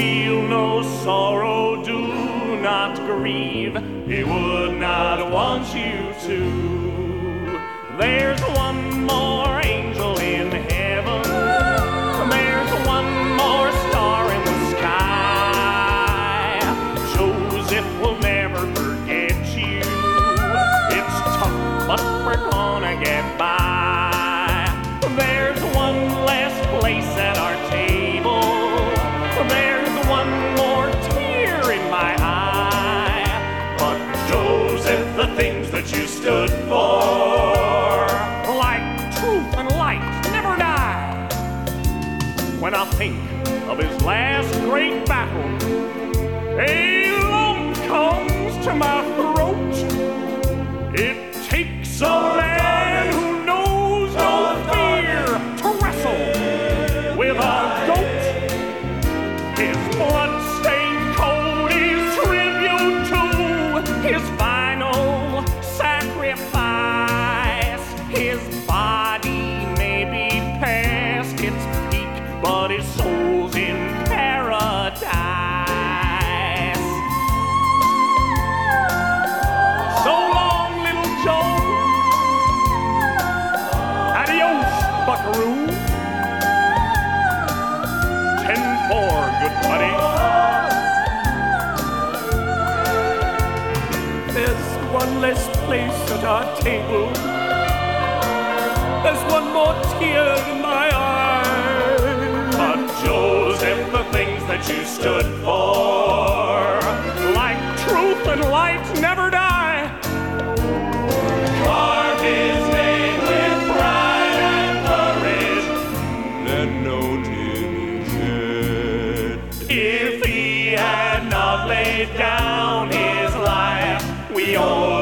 feel no sorrow, do not grieve. He would not want you to. There's one more angel in heaven. There's one more star in the sky. Joseph will never forget you. It's tough, but we're gonna get by. There's one less place at our table. There's one more tear in my eye. But Joseph, the things that you stood for, like truth and light, never die. When I think of his last great battle, a lump comes to my throat. It takes a man who knows no fear to wrestle with a goat. His blood-stained coat is tribute to his final sacrifice. His body may be past its peak, but his soul's in paradise. So long, little Joe. Adios, buckaroo. 10-4, good buddy. There's one less place at our table. There's one more tear in my eye. But Joseph, the things that you stood for, like truth and light, never die. Carve his name with pride and courage, let no tear be shed. If he had not laid down his life, we all